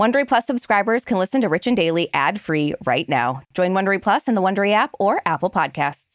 Wondery Plus subscribers can listen to Rich and Daily ad-free right now. Join Wondery Plus in the Wondery app or Apple Podcasts.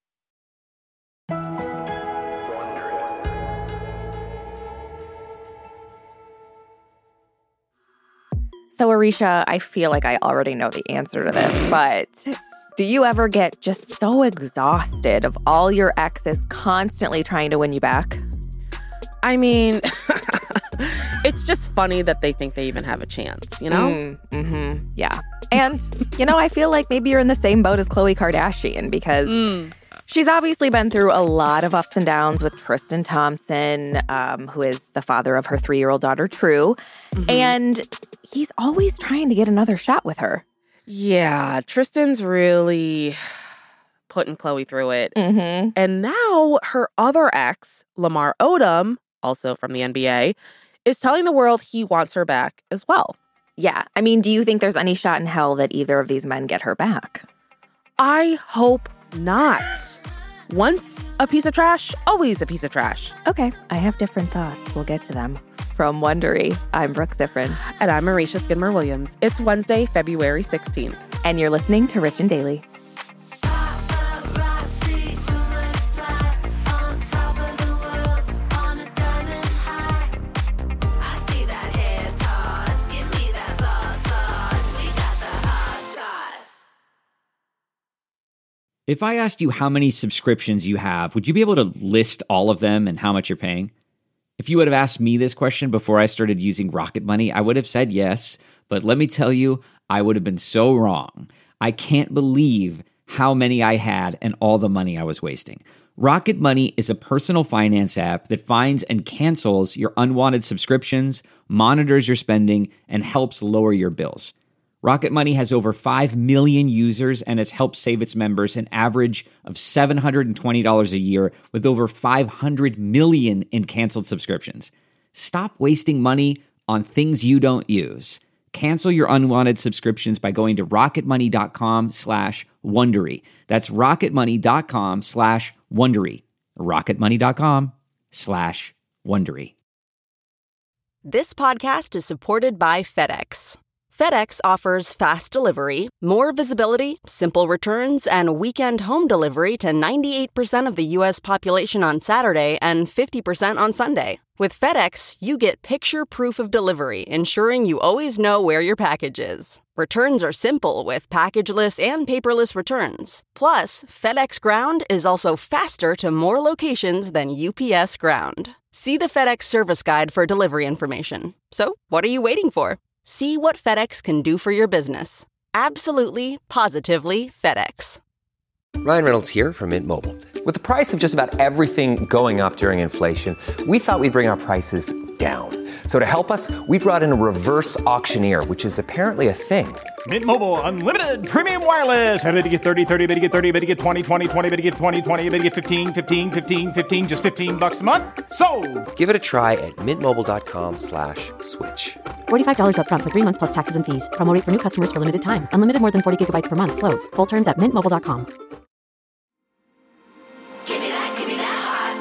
So, Arisha, I feel like I already know the answer to this, but do you ever get just so exhausted of all your exes constantly trying to win you back? I mean, it's just funny that they think they even have a chance, you know? Yeah. And, I feel like maybe you're in the same boat as Khloe Kardashian because she's obviously been through a lot of ups and downs with Tristan Thompson, who is the father of her 3-year-old daughter, True. And he's always trying to get another shot with her. Yeah, Tristan's really putting Khloe through it. And now her other ex, Lamar Odom, also from the NBA, is telling the world he wants her back as well. Yeah. I mean, do you think there's any shot in hell that either of these men get her back? I hope not. Once a piece of trash, always a piece of trash. Okay. I have different thoughts. We'll get to them. From Wondery, I'm Brooke Ziffrin. And I'm Marisha Skidmore-Williams. It's Wednesday, February 16th. And you're listening to Rich and Daily. If I asked you how many subscriptions you have, would you be able to list all of them and how much you're paying? If you would have asked me this question before I started using Rocket Money, I would have said yes, but let me tell you, I would have been so wrong. I can't believe how many I had and all the money I was wasting. Rocket Money is a personal finance app that finds and cancels your unwanted subscriptions, monitors your spending, and helps lower your bills. Rocket Money has over 5 million users and has helped save its members an average of $720 a year with over 500 million in canceled subscriptions. Stop wasting money on things you don't use. Cancel your unwanted subscriptions by going to rocketmoney.com/Wondery. That's rocketmoney.com/Wondery. rocketmoney.com/Wondery. This podcast is supported by FedEx. FedEx offers fast delivery, more visibility, simple returns, and weekend home delivery to 98% of the U.S. population on Saturday and 50% on Sunday. With FedEx, you get picture proof of delivery, ensuring you always know where your package is. Returns are simple with packageless and paperless returns. Plus, FedEx Ground is also faster to more locations than UPS Ground. See the FedEx service guide for delivery information. So, what are you waiting for? See what FedEx can do for your business. Absolutely, positively FedEx. Ryan Reynolds here from Mint Mobile. With the price of just about everything going up during inflation, we thought we'd bring our prices down. So to help us, we brought in a reverse auctioneer, which is apparently a thing. Mint Mobile Unlimited Premium Wireless. How to get 30, 30, bit to get 30, bit to get 20, 20, 20, bit to get 20, 20, bit to get 15, 15, 15, 15, just $15 a month? Sold! Give it a try at mintmobile.com/switch. $45 up front for 3 months plus taxes and fees. Promo rate for new customers for limited time. Unlimited more than 40 gigabytes per month. Slows full terms at mintmobile.com. Give me that hot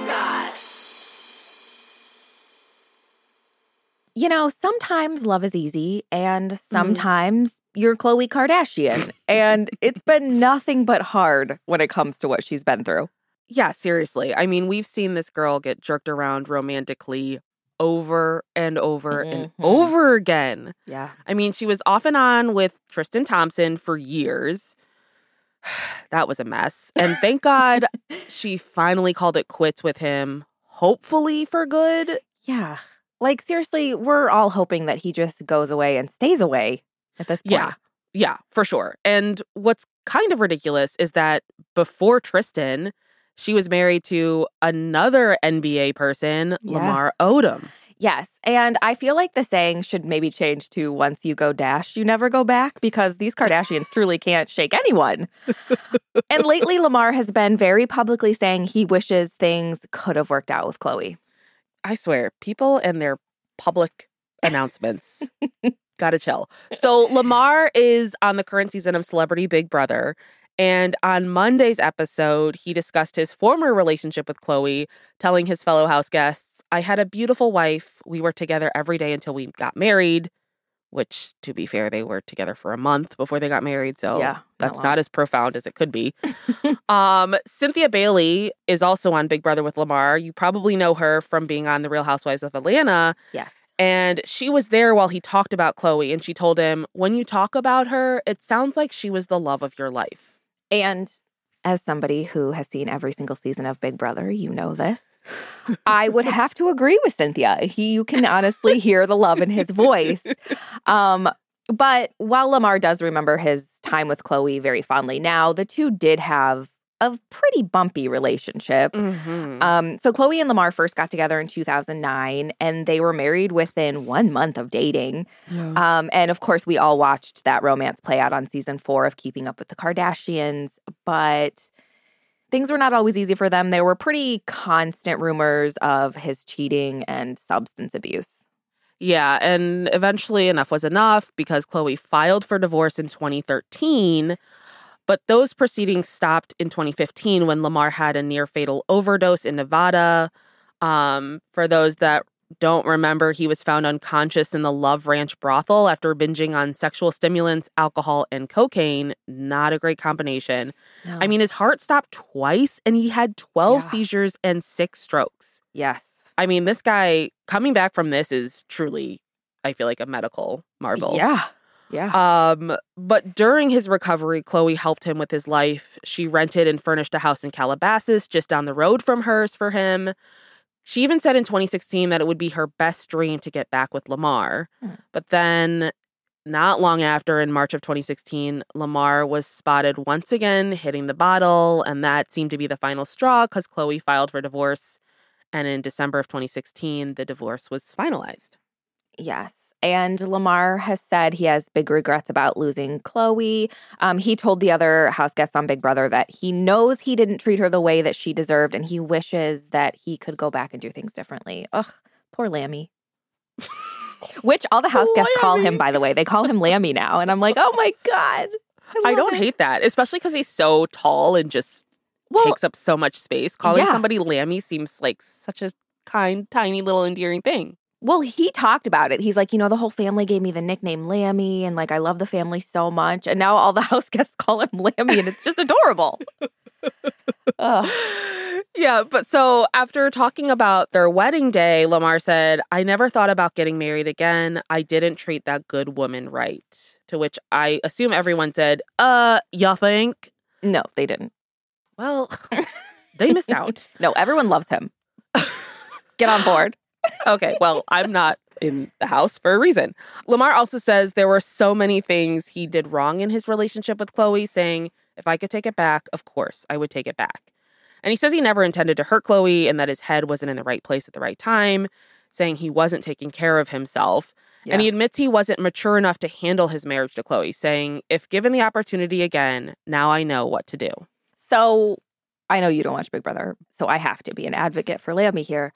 goss. Sometimes love is easy and sometimes you're Khloe Kardashian. And it's been nothing but hard when it comes to what she's been through. Yeah, seriously. I mean, we've seen this girl get jerked around romantically over and over and over again. Yeah. I mean, she was off and on with Tristan Thompson for years. That was a mess. And thank God she finally called it quits with him, hopefully for good. Yeah. Like, seriously, we're all hoping that he just goes away and stays away at this point. Yeah, for sure. And what's kind of ridiculous is that before Tristan, she was married to another NBA person, Lamar Odom. Yes. And I feel like the saying should maybe change to once you go dash, you never go back, because these Kardashians truly can't shake anyone. And lately, Lamar has been very publicly saying he wishes things could have worked out with Khloe. I swear, people and their public announcements. Gotta chill. So Lamar is on the current season of Celebrity Big Brother. And on Monday's episode, he discussed his former relationship with Khloe, telling his fellow house guests, "I had a beautiful wife. We were together every day until we got married. which, to be fair, they were together for a month before they got married. So Yeah, that's not as profound as it could be. Cynthia Bailey is also on Big Brother with Lamar. You probably know her from being on The Real Housewives of Atlanta. Yes. And she was there while he talked about Chloe. And she told him, when you talk about her, it sounds like she was the love of your life. And as somebody who has seen every single season of Big Brother, you know this. I would have to agree with Cynthia. You can honestly hear the love in his voice. But while Lamar does remember his time with Chloe very fondly now, the two did have a pretty bumpy relationship. So Chloe and Lamar first got together in 2009, and they were married within 1 month of dating. And of course, we all watched that romance play out on season 4 of Keeping Up with the Kardashians. But things were not always easy for them. There were pretty constant rumors of his cheating and substance abuse. Yeah, and eventually enough was enough because Chloe filed for divorce in 2013. But those proceedings stopped in 2015 when Lamar had a near-fatal overdose in Nevada. For those that don't remember, he was found unconscious in the Love Ranch brothel after binging on sexual stimulants, alcohol, and cocaine. Not a great combination. No. I mean, his heart stopped twice, and he had 12 seizures and 6 strokes. Yes. I mean, this guy, coming back from this is truly, I feel like, a medical marvel. Yeah. But during his recovery, Chloe helped him with his life. She rented and furnished a house in Calabasas just down the road from hers for him. She even said in 2016 that it would be her best dream to get back with Lamar. But then not long after, in March of 2016, Lamar was spotted once again hitting the bottle, and that seemed to be the final straw because Chloe filed for divorce. And in December of 2016, the divorce was finalized. Yes. And Lamar has said he has big regrets about losing Chloe. He told the other house guests on Big Brother that he knows he didn't treat her the way that she deserved, and he wishes that he could go back and do things differently. Ugh, poor Lammy. Which all the house guests call him, by the way. They call him Lammy now. And I'm like, oh my God. I don't hate that, especially because he's so tall and just takes up so much space. Calling somebody Lammy seems like such a kind, tiny, little endearing thing. Well, he talked about it. He's like, the whole family gave me the nickname Lammy, and like, I love the family so much. And now all the house guests call him Lammy, and it's just adorable. Yeah, but so after talking about their wedding day, Lamar said, I never thought about getting married again. I didn't treat that good woman right. To which I assume everyone said, you think? No, they didn't. Well, they missed out. No, everyone loves him. Get on board. Okay, well, I'm not in the house for a reason. Lamar also says there were so many things he did wrong in his relationship with Chloe, saying, if I could take it back, of course, I would take it back. And he says he never intended to hurt Chloe and that his head wasn't in the right place at the right time, saying he wasn't taking care of himself. Yeah. And he admits he wasn't mature enough to handle his marriage to Chloe, saying, if given the opportunity again, now I know what to do. So I know you don't watch Big Brother, so I have to be an advocate for Lammy here.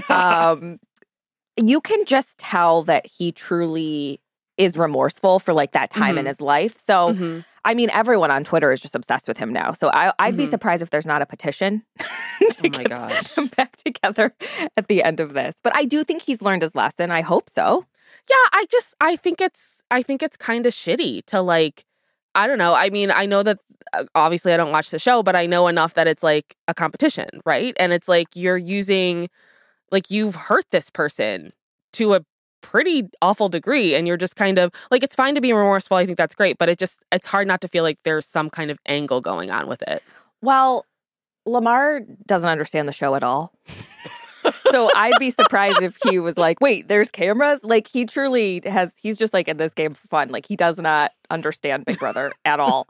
You can just tell that he truly is remorseful for like that time in his life. So, I mean, everyone on Twitter is just obsessed with him now. So I'd be surprised if there's not a petition to get them back together at the end of this. But I do think he's learned his lesson. I hope so. Yeah, I think it's kind of shitty to like, I don't know. I mean, I know that obviously I don't watch the show, but I know enough that it's like a competition, right? And it's like you're using, like you've hurt this person to a pretty awful degree, and you're just kind of like, it's fine to be remorseful. I think that's great, but it's hard not to feel like there's some kind of angle going on with it. Well, Lamar doesn't understand the show at all. So I'd be surprised if he was like, wait, there's cameras? Like he truly he's just like in this game for fun. Like he does not understand Big Brother at all.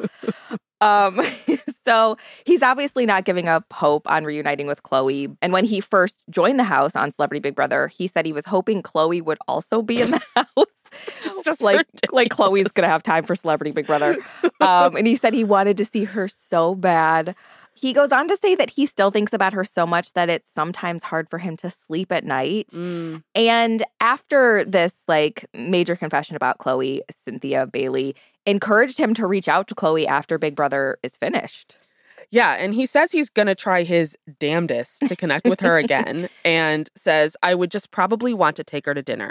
So he's obviously not giving up hope on reuniting with Chloe. And when he first joined the house on Celebrity Big Brother, he said he was hoping Chloe would also be in the house. just like Chloe's going to have time for Celebrity Big Brother. And he said he wanted to see her so bad. He goes on to say that he still thinks about her so much that it's sometimes hard for him to sleep at night. And after this like major confession about Chloe, Cynthia Bailey encouraged him to reach out to Chloe after Big Brother is finished. Yeah, and he says he's going to try his damnedest to connect with her again and says, I would just probably want to take her to dinner.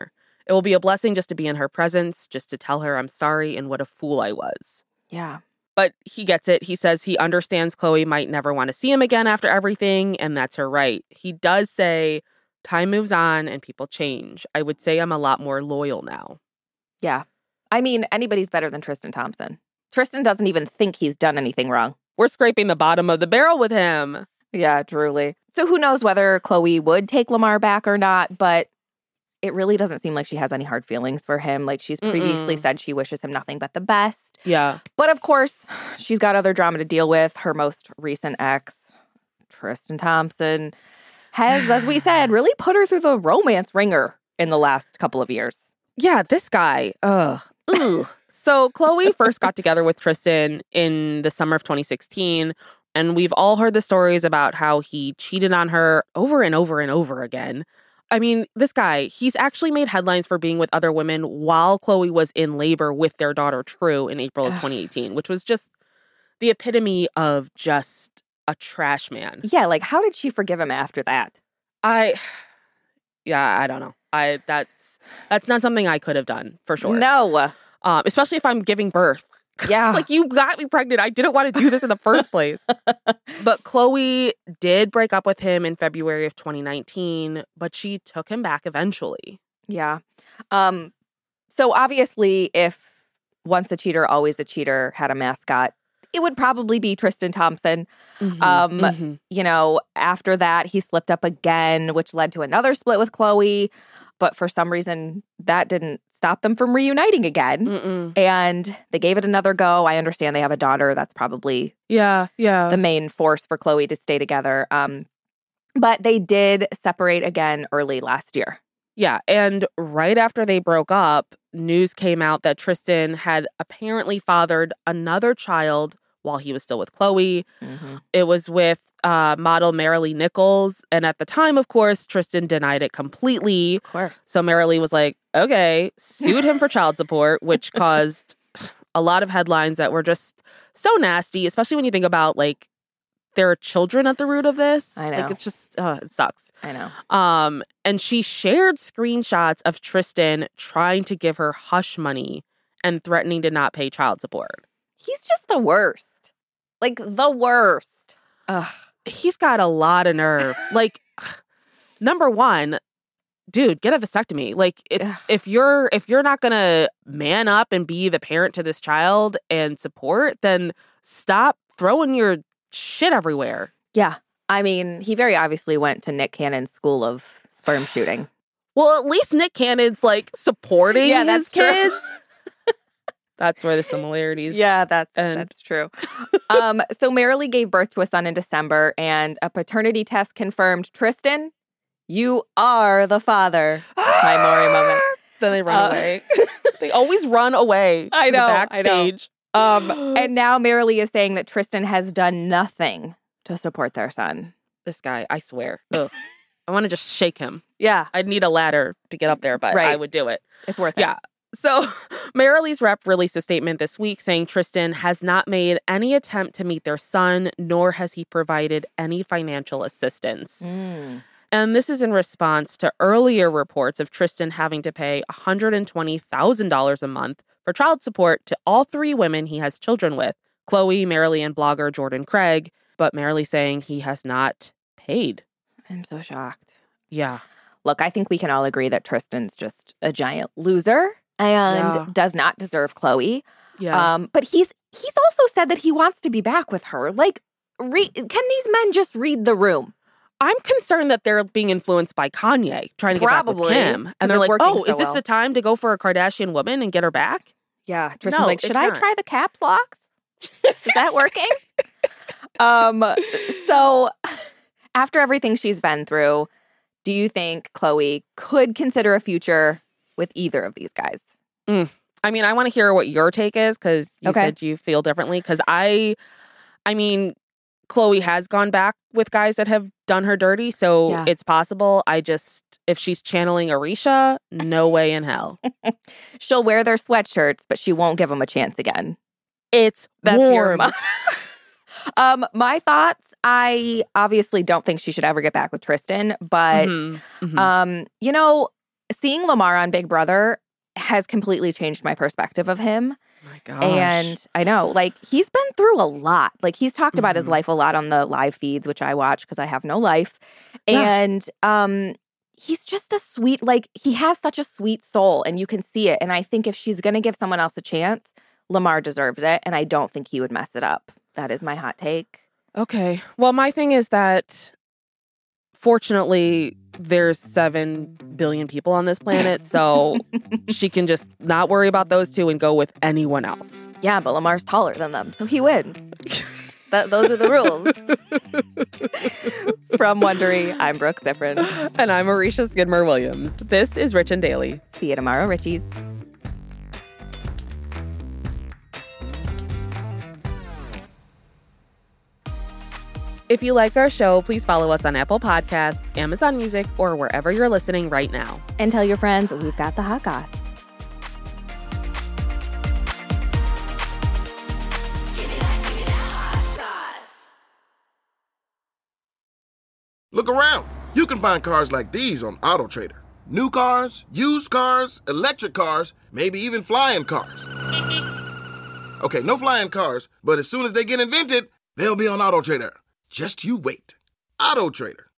It will be a blessing just to be in her presence, just to tell her I'm sorry and what a fool I was. Yeah. But he gets it. He says he understands Khloe might never want to see him again after everything, and that's her right. He does say time moves on and people change. I would say I'm a lot more loyal now. Yeah. I mean, anybody's better than Tristan Thompson. Tristan doesn't even think he's done anything wrong. We're scraping the bottom of the barrel with him. Yeah, truly. So who knows whether Khloe would take Lamar back or not, but it really doesn't seem like she has any hard feelings for him. Like she's previously said she wishes him nothing but the best. Yeah. But of course, she's got other drama to deal with. Her most recent ex, Tristan Thompson, has, as we said, really put her through the romance ringer in the last couple of years. Yeah, this guy. Ugh. So Khloe first got together with Tristan in the summer of 2016, and we've all heard the stories about how he cheated on her over and over and over again. I mean, this guy, he's actually made headlines for being with other women while Khloe was in labor with their daughter True in April of 2018, which was just the epitome of just a trash man. Yeah, like how did she forgive him after that? I don't know. That's not something I could have done for sure. No. Especially if I'm giving birth. Yeah. It's like, you got me pregnant. I didn't want to do this in the first place. But Khloe did break up with him in February of 2019, but she took him back eventually. Yeah. So obviously, if once a cheater, always a cheater had a mascot, it would probably be Tristan Thompson. You know, after that, he slipped up again, which led to another split with Khloe. But for some reason, that didn't stop them from reuniting again. And they gave it another go. I understand they have a daughter. That's probably the main force for Khloe to stay together. But they did separate again early last year. Yeah, and right after they broke up, news came out that Tristan had apparently fathered another child while he was still with Khloe. It was with model Marilee Nichols. And at the time, of course, Tristan denied it completely. Of course. So Marilee was like, okay, sued him for child support, which caused a lot of headlines that were just so nasty, especially when you think about, like, there are children at the root of this. I know. Like, it's just, it sucks. I know. And she shared screenshots of Tristan trying to give her hush money and threatening to not pay child support. He's just the worst. Like, the worst. Ugh. He's got a lot of nerve. Like, number one, dude, get a vasectomy. Like, it's if you're not gonna man up and be the parent to this child and support, then stop throwing your shit everywhere. Yeah. I mean, he very obviously went to Nick Cannon's school of sperm shooting. Well, at least Nick Cannon's, like, supporting his that's kids. true. That's where the similarities. Yeah, that's true. So Marilee gave birth to a son in December, and a paternity test confirmed, Tristan, you are the father. That's my Maury moment. Then they run away. They always run away. I to know. the backstage. And now Marilee is saying that Tristan has done nothing to support their son. This guy, I swear. Ugh. I want to just shake him. Yeah. I'd need a ladder to get up there, but I would do it. It's worth it. Yeah. So Marilee's rep released a statement this week saying Tristan has not made any attempt to meet their son, nor has he provided any financial assistance. And this is in response to earlier reports of Tristan having to pay $120,000 a month for child support to all three women he has children with, Khloe, Marilee, and blogger Jordan Craig. But Marilee saying he has not paid. I'm so shocked. Yeah. Look, I think we can all agree that Tristan's just a giant loser and does not deserve Khloe. Yeah. But he's also said that he wants to be back with her. Like, can these men just read the room? I'm concerned that they're being influenced by Kanye, trying to get back with Kim. And they're like, is this the time to go for a Kardashian woman and get her back? Yeah. Tristan's like, should I try the caps locks? Is that working? So after everything she's been through, do you think Khloe could consider a future with either of these guys? I mean, I want to hear what your take is, because you said you feel differently. Because I mean, Khloe has gone back with guys that have done her dirty, so it's possible. If she's channeling Arisha, no way in hell. She'll wear their sweatshirts, but she won't give them a chance again. That's warm. My thoughts, I obviously don't think she should ever get back with Tristan, but, you know, seeing Lamar on Big Brother has completely changed my perspective of him. My gosh. And I know, like, he's been through a lot. Like, he's talked about his life a lot on the live feeds, which I watch because I have no life. And he's just the sweet, like, he has such a sweet soul, and you can see it. And I think if she's going to give someone else a chance, Lamar deserves it, and I don't think he would mess it up. That is my hot take. Okay. Well, my thing is that, fortunately, there's 7 billion people on this planet, so she can just not worry about those two and go with anyone else. Yeah, but Lamar's taller than them, so he wins. Those are the rules. From Wondery, I'm Brooke Ziffrin. And I'm Marisha Skidmore-Williams. This is Rich and Daily. See you tomorrow, Richies. If you like our show, please follow us on Apple Podcasts, Amazon Music, or wherever you're listening right now. And tell your friends we've got the hot goss. Look around. You can find cars like these on AutoTrader. New cars, used cars, electric cars, maybe even flying cars. Okay, no flying cars, but as soon as they get invented, they'll be on AutoTrader. Just you wait. AutoTrader.